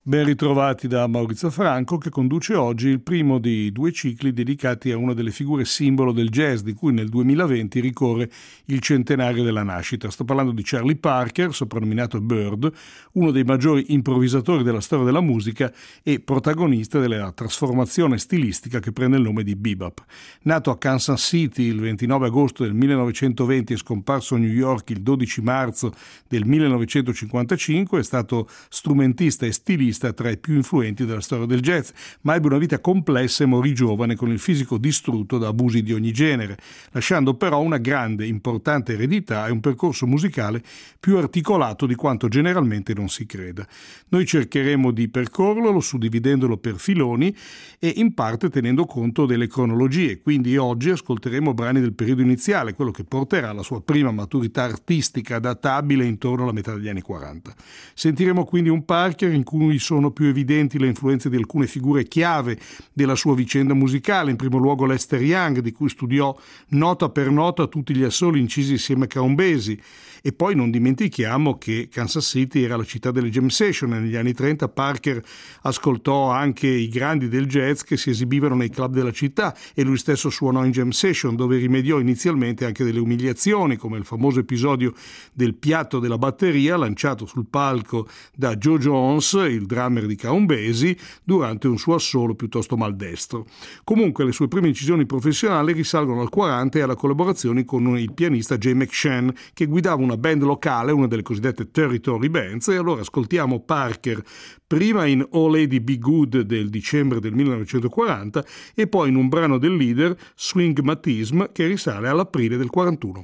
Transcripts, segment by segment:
Ben ritrovati da Maurizio Franco, che conduce oggi il primo di due cicli dedicati a una delle figure simbolo del jazz, di cui nel 2020 ricorre il centenario della nascita. Sto parlando di Charlie Parker, soprannominato Bird, uno dei maggiori improvvisatori della storia della musica e protagonista della trasformazione stilistica che prende il nome di bebop. Nato a Kansas City il 29 agosto del 1920 e scomparso a New York il 12 marzo del 1955, è stato strumentista e stilista tra i più influenti della storia del jazz, ma ebbe una vita complessa e morì giovane con il fisico distrutto da abusi di ogni genere, lasciando però una grande, importante eredità e un percorso musicale più articolato di quanto generalmente non si creda. Noi cercheremo di percorrerlo suddividendolo per filoni e in parte tenendo conto delle cronologie, quindi oggi ascolteremo brani del periodo iniziale, quello che porterà alla sua prima maturità artistica databile intorno alla metà degli anni 40. Sentiremo quindi un Parker in cui sono più evidenti le influenze di alcune figure chiave della sua vicenda musicale, in primo luogo Lester Young, di cui studiò nota per nota tutti gli assoli incisi insieme a Count Basie, e poi non dimentichiamo che Kansas City era la città delle jam session e negli anni 30 Parker ascoltò anche i grandi del jazz che si esibivano nei club della città e lui stesso suonò in jam session, dove rimediò inizialmente anche delle umiliazioni, come il famoso episodio del piatto della batteria lanciato sul palco da Joe Jones, il drummer di Count Basie, durante un suo assolo piuttosto maldestro. Comunque le sue prime incisioni professionali risalgono al 40 e alla collaborazione con il pianista Jay McShann, che guidava una band locale, una delle cosiddette territory bands, e allora ascoltiamo Parker prima in Oh Lady Be Good del dicembre del 1940 e poi in un brano del leader, Swingmatism, che risale all'aprile del 41.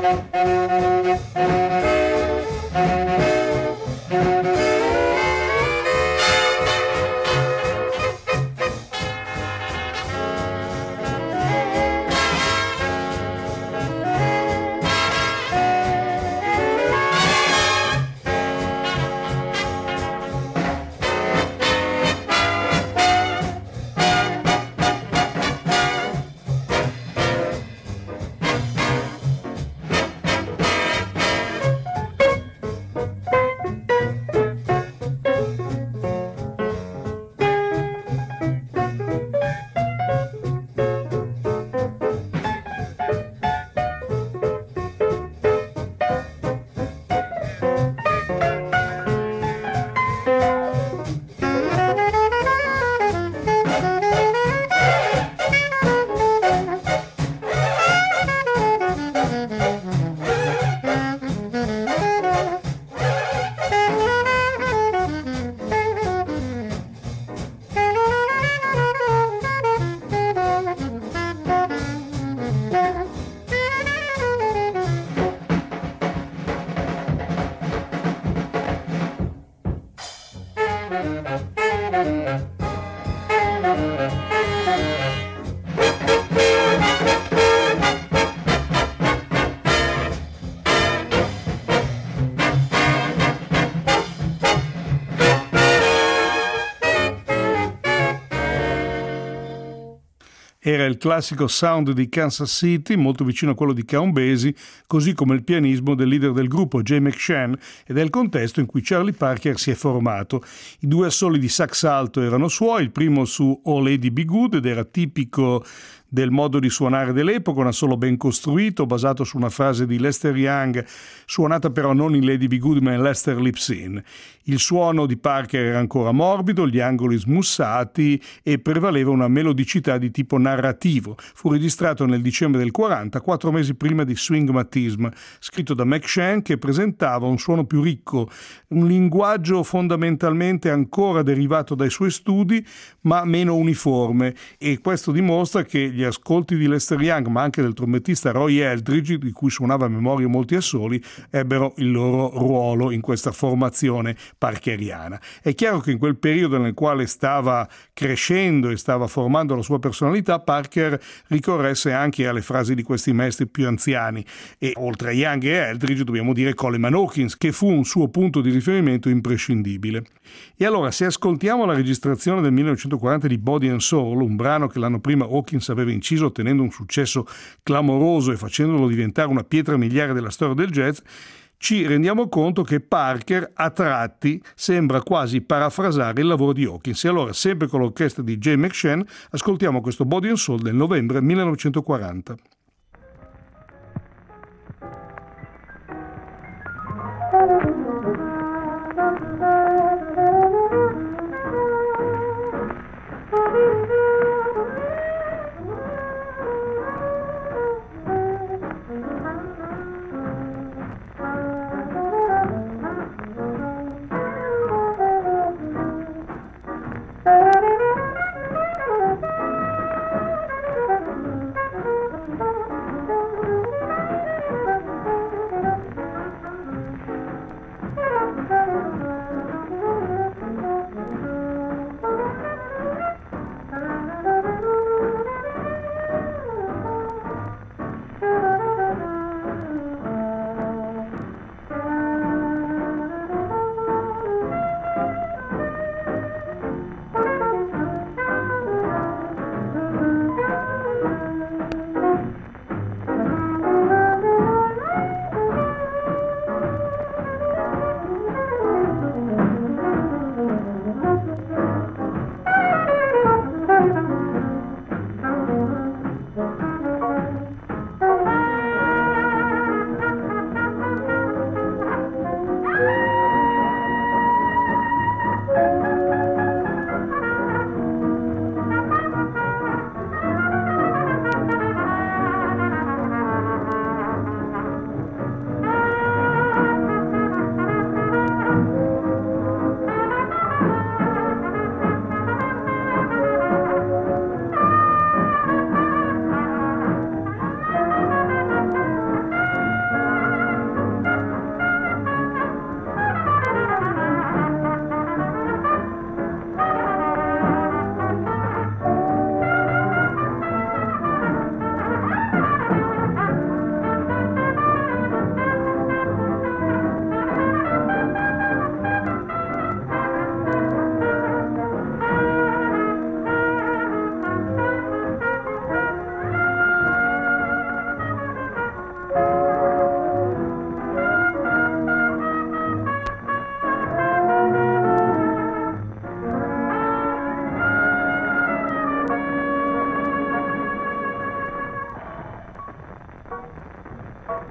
Era il classico sound di Kansas City, molto vicino a quello di Count Basie, così come il pianismo del leader del gruppo, Jay McShann, ed è il contesto in cui Charlie Parker si è formato. I due assoli di sax alto erano suoi, il primo su Oh Lady Be Good, ed era tipico del modo di suonare dell'epoca, un assolo ben costruito, basato su una frase di Lester Young, suonata però non in Lady Be Good ma in Lester Lips In. Il suono di Parker era ancora morbido, gli angoli smussati e prevaleva una melodicità di tipo narrativo. Fu registrato nel dicembre del 40, 4 mesi prima di Swingmatism, scritto da McShann, che presentava un suono più ricco, un linguaggio fondamentalmente ancora derivato dai suoi studi, ma meno uniforme, e questo dimostra che gli ascolti di Lester Young, ma anche del trombettista Roy Eldridge, di cui suonava a memoria molti assoli, ebbero il loro ruolo in questa formazione parkeriana. È chiaro che in quel periodo nel quale stava crescendo e stava formando la sua personalità, Parker ricorresse anche alle frasi di questi maestri più anziani, e oltre a Young e Eldridge dobbiamo dire Coleman Hawkins, che fu un suo punto di riferimento imprescindibile. E allora, se ascoltiamo la registrazione del 1940 di Body and Soul, un brano che l'anno prima Hawkins aveva inciso ottenendo un successo clamoroso e facendolo diventare una pietra miliare della storia del jazz, ci rendiamo conto che Parker a tratti sembra quasi parafrasare il lavoro di Hawkins. E allora, sempre con l'orchestra di Jay McShann, ascoltiamo questo Body and Soul del novembre 1940.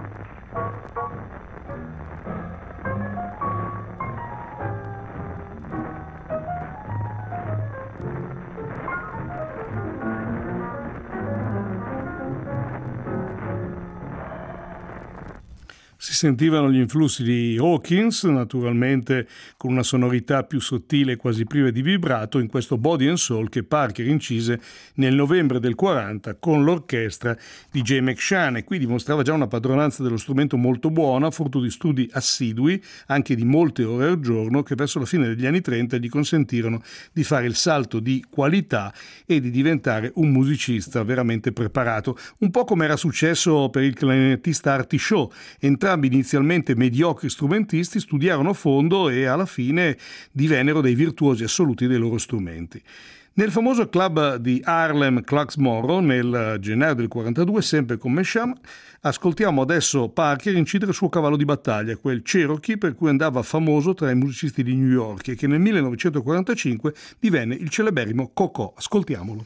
Si sentivano gli influssi di Hawkins, naturalmente con una sonorità più sottile e quasi priva di vibrato, in questo Body and Soul che Parker incise nel novembre del 40 con l'orchestra di Jay McShann, e qui dimostrava già una padronanza dello strumento molto buona, frutto di studi assidui, anche di molte ore al giorno, che verso la fine degli anni 30 gli consentirono di fare il salto di qualità e di diventare un musicista veramente preparato, un po' come era successo per il clarinettista Artie Shaw. Entrambi inizialmente mediocri strumentisti studiarono a fondo e alla fine divennero dei virtuosi assoluti dei loro strumenti. Nel famoso club di Harlem Clarks Monroe nel gennaio del 42, sempre con Mesham, ascoltiamo adesso Parker incidere il suo cavallo di battaglia, quel Cherokee per cui andava famoso tra i musicisti di New York e che nel 1945 divenne il celeberrimo Cocò. Ascoltiamolo.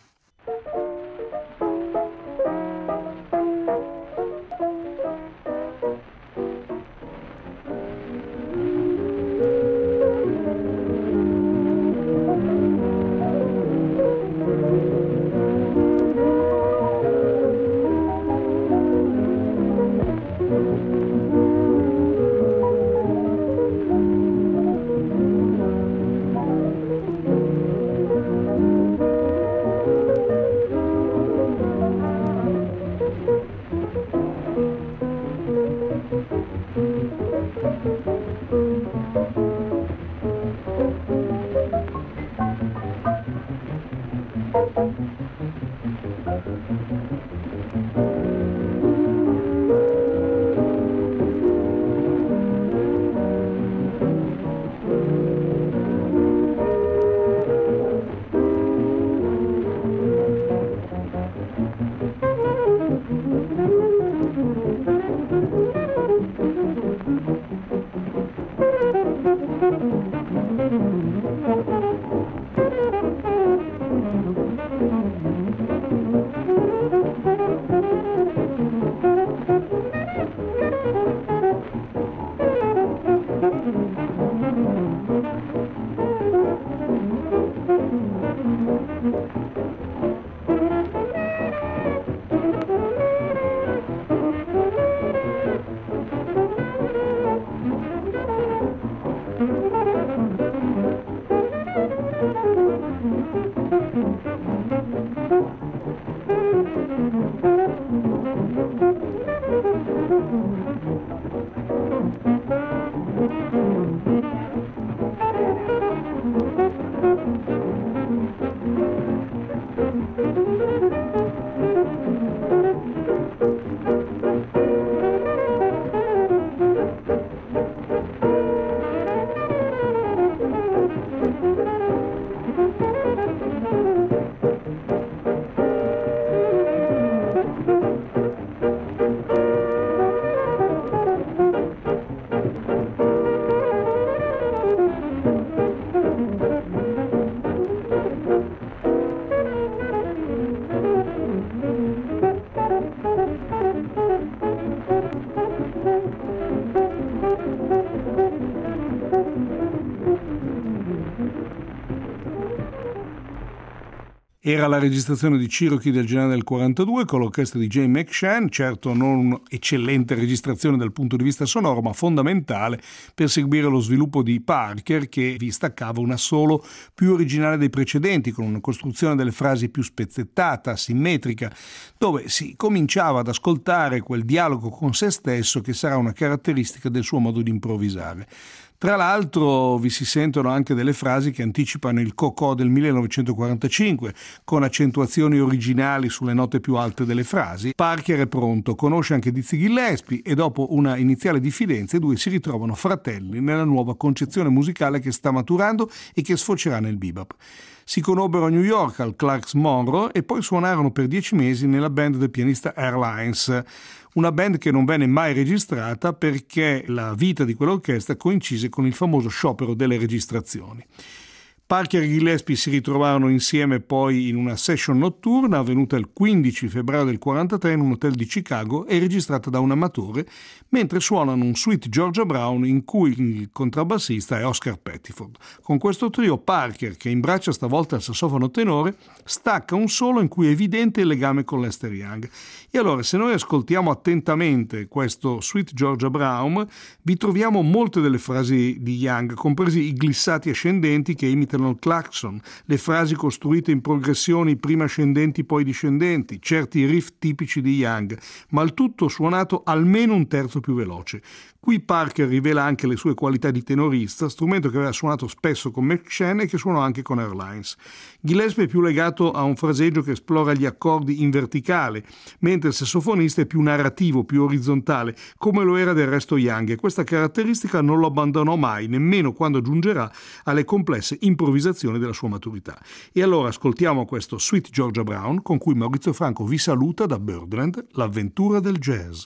Era la registrazione di Cherokee del gennaio del 42 con l'orchestra di Jay McShann, certo non un'eccellente registrazione dal punto di vista sonoro, ma fondamentale per seguire lo sviluppo di Parker, che vi staccava un assolo più originale dei precedenti, con una costruzione delle frasi più spezzettata, simmetrica, dove si cominciava ad ascoltare quel dialogo con se stesso che sarà una caratteristica del suo modo di improvvisare. Tra l'altro vi si sentono anche delle frasi che anticipano il Cocò del 1945, con accentuazioni originali sulle note più alte delle frasi. Parker è pronto, conosce anche Dizzy Gillespie e dopo una iniziale diffidenza i due si ritrovano fratelli nella nuova concezione musicale che sta maturando e che sfocerà nel bebop. Si conobbero a New York al Clarks Monroe e poi suonarono per 10 mesi nella band del pianista Airlines, una band che non venne mai registrata perché la vita di quell'orchestra coincise con il famoso sciopero delle registrazioni. Parker e Gillespie si ritrovarono insieme poi in una session notturna avvenuta il 15 febbraio del 1943 in un hotel di Chicago e registrata da un amatore, mentre suonano un Sweet Georgia Brown in cui il contrabbassista è Oscar Pettiford. Con questo trio Parker, che imbraccia stavolta il sassofono tenore, stacca un solo in cui è evidente il legame con Lester Young. E allora, se noi ascoltiamo attentamente questo Sweet Georgia Brown, vi troviamo molte delle frasi di Young, compresi i glissati ascendenti che imitano il clacson, le frasi costruite in progressioni prima ascendenti poi discendenti, certi riff tipici di Young, ma il tutto suonato almeno un terzo più veloce. Qui Parker rivela anche le sue qualità di tenorista, strumento che aveva suonato spesso con McShane e che suonò anche con Airlines. Gillespie è più legato a un fraseggio che esplora gli accordi in verticale, mentre il sassofonista è più narrativo, più orizzontale, come lo era del resto Young, e questa caratteristica non lo abbandonò mai, nemmeno quando giungerà alle complesse improvvisazioni della sua maturità. E allora ascoltiamo questo Sweet Georgia Brown con cui Maurizio Franco vi saluta da Birdland, l'avventura del jazz.